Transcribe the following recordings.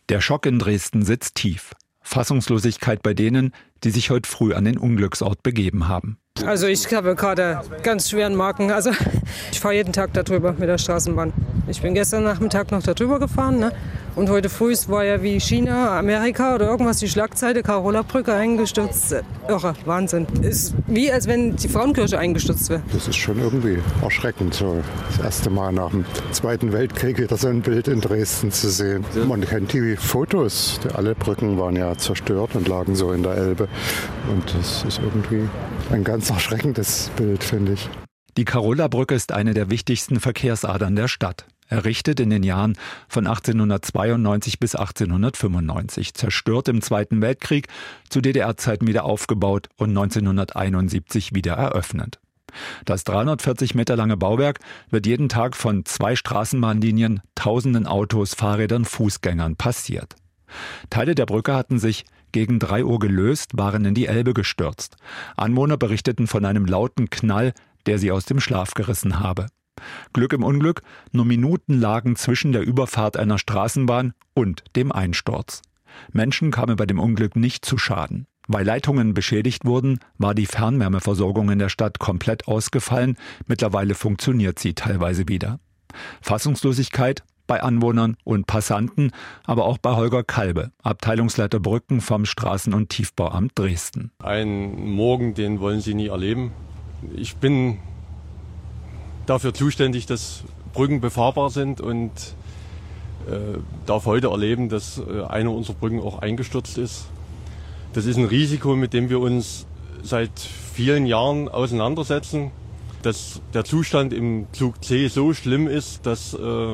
Der Schock in Dresden sitzt tief. Fassungslosigkeit bei denen, die sich heute früh an den Unglücksort begeben haben. Also ich habe gerade ganz schweren Magen. Also ich fahre jeden Tag darüber mit der Straßenbahn. Ich bin gestern Nachmittag noch darüber gefahren, ne? Und heute früh war ja wie China, Amerika oder irgendwas die Schlagzeile, Carola-Brücke eingestürzt. Irre, Wahnsinn. Ist wie, als wenn die Frauenkirche eingestürzt wäre. Das ist schon irgendwie erschreckend, so das erste Mal nach dem Zweiten Weltkrieg wieder so ein Bild in Dresden zu sehen. Man kennt die Fotos, alle Brücken waren ja zerstört und lagen so in der Elbe. Und das ist irgendwie ein ganz erschreckendes Bild, finde ich. Die Carola-Brücke ist eine der wichtigsten Verkehrsadern der Stadt. Errichtet in den Jahren von 1892 bis 1895, zerstört im Zweiten Weltkrieg, zu DDR-Zeiten wieder aufgebaut und 1971 wieder eröffnet. Das 340 Meter lange Bauwerk wird jeden Tag von 2 Straßenbahnlinien, tausenden Autos, Fahrrädern, Fußgängern passiert. Teile der Brücke hatten sich gegen 3 Uhr gelöst, waren in die Elbe gestürzt. Anwohner berichteten von einem lauten Knall, der sie aus dem Schlaf gerissen habe. Glück im Unglück, nur Minuten lagen zwischen der Überfahrt einer Straßenbahn und dem Einsturz. Menschen kamen bei dem Unglück nicht zu Schaden. Weil Leitungen beschädigt wurden, war die Fernwärmeversorgung in der Stadt komplett ausgefallen. Mittlerweile funktioniert sie teilweise wieder. Fassungslosigkeit bei Anwohnern und Passanten, aber auch bei Holger Kalbe, Abteilungsleiter Brücken vom Straßen- und Tiefbauamt Dresden. Einen Morgen, den wollen Sie nie erleben. Ich bin dafür zuständig, dass Brücken befahrbar sind und darf heute erleben, dass eine unserer Brücken auch eingestürzt ist. Das ist ein Risiko, mit dem wir uns seit vielen Jahren auseinandersetzen. Dass der Zustand im Zug C so schlimm ist, dass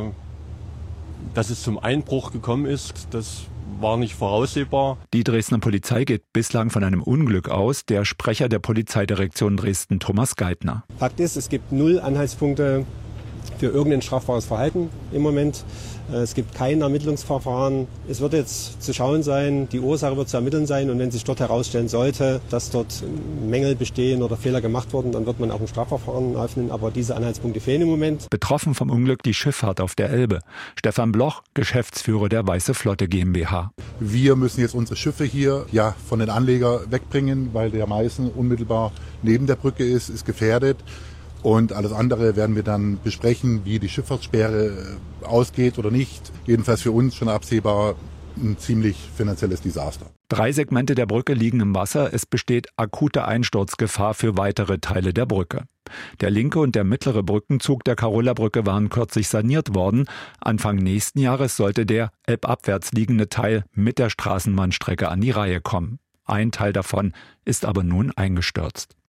es zum Einbruch gekommen ist, das war nicht voraussehbar. Die Dresdner Polizei geht bislang von einem Unglück aus. Der Sprecher der Polizeidirektion Dresden, Thomas Geithner. Fakt ist, es gibt 0 Anhaltspunkte für irgendein strafbares Verhalten im Moment. Es gibt kein Ermittlungsverfahren. Es wird jetzt zu schauen sein, die Ursache wird zu ermitteln sein. Und wenn sich dort herausstellen sollte, dass dort Mängel bestehen oder Fehler gemacht wurden, dann wird man auch ein Strafverfahren öffnen. Aber diese Anhaltspunkte fehlen im Moment. Betroffen vom Unglück die Schifffahrt auf der Elbe. Stefan Bloch, Geschäftsführer der Weiße Flotte GmbH. Wir müssen jetzt unsere Schiffe hier von den Anlegern wegbringen, weil der Meißen unmittelbar neben der Brücke ist gefährdet. Und alles andere werden wir dann besprechen, wie die Schifffahrtssperre ausgeht oder nicht. Jedenfalls für uns schon absehbar ein ziemlich finanzielles Desaster. 3 Segmente der Brücke liegen im Wasser. Es besteht akute Einsturzgefahr für weitere Teile der Brücke. Der linke und der mittlere Brückenzug der Carola-Brücke waren kürzlich saniert worden. Anfang nächsten Jahres sollte der elbabwärts liegende Teil mit der Straßenbahnstrecke an die Reihe kommen. Ein Teil davon ist aber nun eingestürzt.